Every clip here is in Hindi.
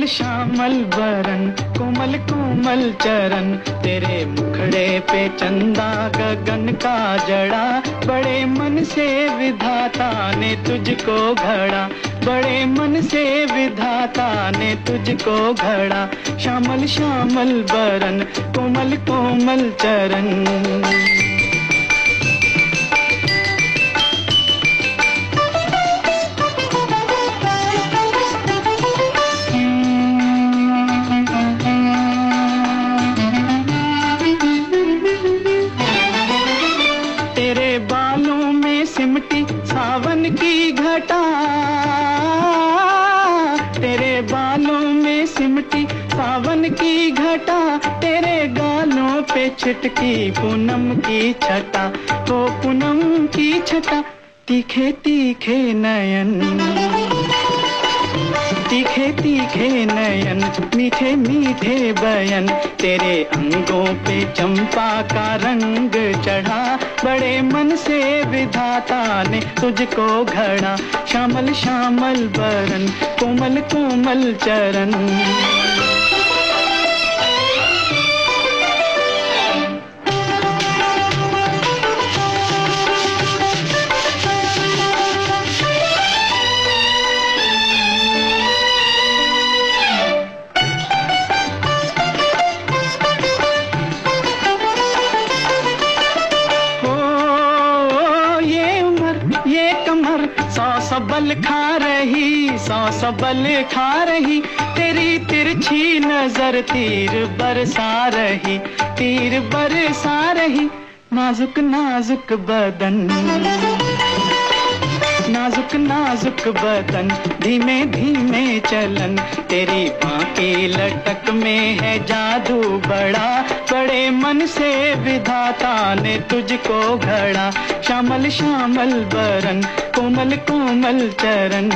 श्यामल श्यामल बरन, कोमल कोमल चरण, तेरे मुखड़े पे चंदा गगन का जड़ा, बड़े मन से विधाता ने तुझको घड़ा, बड़े मन से विधाता ने तुझको घड़ा। श्यामल श्यामल बरन, कोमल कोमल चरण। तेरे बालों में सिमटी सावन की घटा, तेरे बालों में सिमटी सावन की घटा, तेरे गालों पे छिटकी पूनम की छटा, ओ पूनम की छटा। तीखे तीखे नयन, तीखे तीखे नयन, मीठे मीठे बयन, तेरे अंगों पे चंपा का रंग चढ़ा, बड़े मन से विधाता ने तुझको घड़ा। श्यामल श्यामल बरन, कोमल कोमल चरण। सौ सबल खा रही, सौ सबल खा रही, तेरी तिरछी नजर तीर बरसा रही, तीर बरसा रही। नाजुक नाजुक बदन, नाजुक नाजुक बदन, धीमे धीमे चलन, तेरी बांकी लटक में है जादू बड़ा, बड़े मन से विधाता ने तुझको घड़ा। श्यामल श्यामल बरन, कोमल कोमल चरण।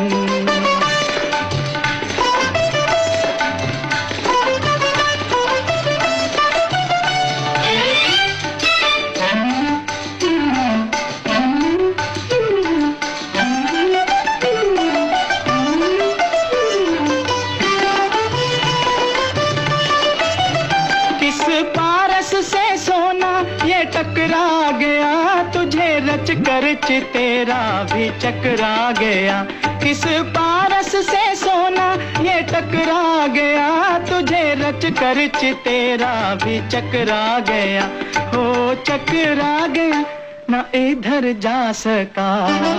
पारस से सोना ये टकरा गया, तुझे रच कर चितेरा भी चकरा गया। किस पारस से सोना ये टकरा गया, तुझे रच कर चितेरा भी चकरा गया, हो चकरा गया। ना इधर जा सका,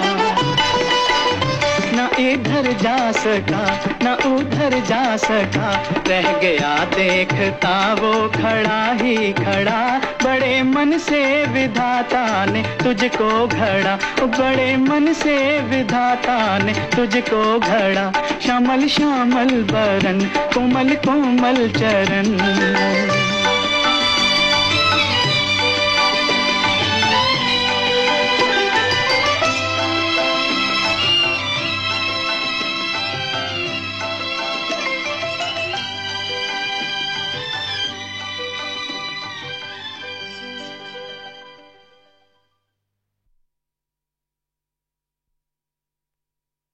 ना इधर जा सका, ना उधर जा सका, रह गया देखता वो खड़ा ही खड़ा, बड़े मन से विधाता ने तुझको घड़ा, बड़े मन से विधाता ने तुझको घड़ा। श्यामल श्यामल बरन, कोमल कोमल चरण।